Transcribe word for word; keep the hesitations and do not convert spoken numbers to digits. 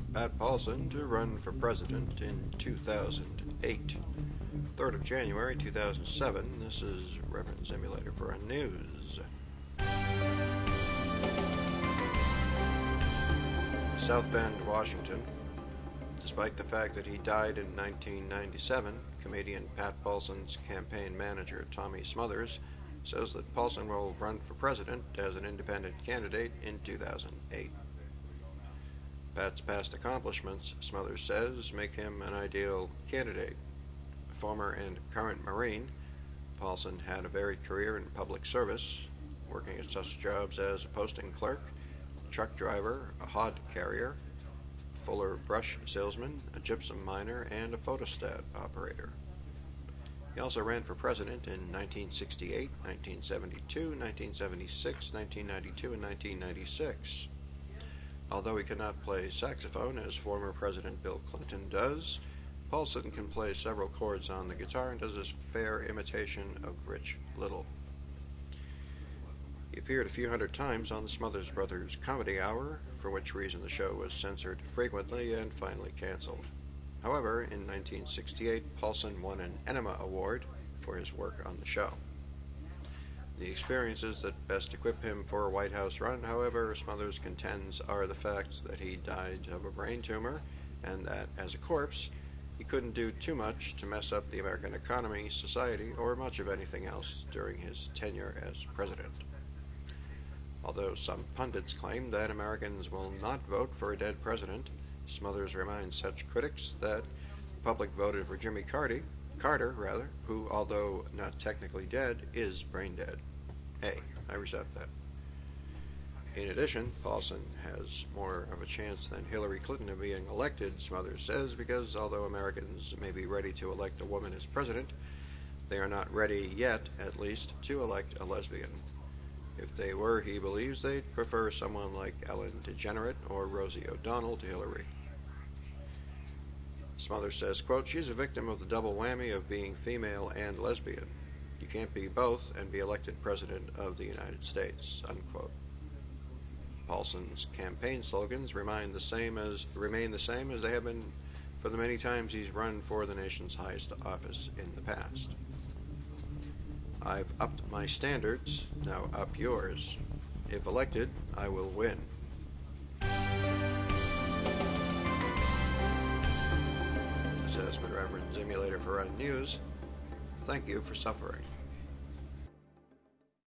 Pat Paulson to run for president in two thousand eight. third of January two thousand seven. This is Reverend Simulator for News. South Bend, Washington. Despite the fact that he died in nineteen ninety-seven, comedian Pat Paulson's campaign manager, Tommy Smothers, says that Paulson will run for president as an independent candidate in two thousand eight. Pat's past accomplishments, Smothers says, make him an ideal candidate. A former and current Marine, Paulson had a varied career in public service, working at such jobs as a posting clerk, a truck driver, a hod carrier, fuller brush salesman, a gypsum miner, and a photostat operator. He also ran for president in nineteen sixty-eight, nineteen seventy-two, nineteen seventy-six, nineteen ninety-two, and nineteen ninety-six. Although he cannot play saxophone as former President Bill Clinton does, Paulson can play several chords on the guitar and does a fair imitation of Rich Little. He appeared a few hundred times on the Smothers Brothers Comedy Hour, for which reason the show was censored frequently and finally canceled. However, in nineteen sixty-eight, Paulson won an Enema Award for his work on the show. The experiences that best equip him for a White House run, however, Smothers contends, are the fact that he died of a brain tumor and that, as a corpse, he couldn't do too much to mess up the American economy, society, or much of anything else during his tenure as president. Although some pundits claim that Americans will not vote for a dead president, Smothers reminds such critics that the public voted for Jimmy Carter, Carter rather, who, although not technically dead, is brain dead. Hey, I resent that. In addition, Paulson has more of a chance than Hillary Clinton of being elected, Smothers says, because although Americans may be ready to elect a woman as president, they are not ready yet, at least, to elect a lesbian. If they were, he believes they'd prefer someone like Ellen DeGeneres or Rosie O'Donnell to Hillary. Smothers says, quote, she's a victim of the double whammy of being female and lesbian. You can't be both and be elected president of the United States, unquote. Paulson's campaign slogans remain the same as remain the same as they have been for the many times he's run for the nation's highest office in the past. I've upped my standards, now up yours. If elected, I will win. This has been Reverend Simulator for Run News. Thank you for suffering.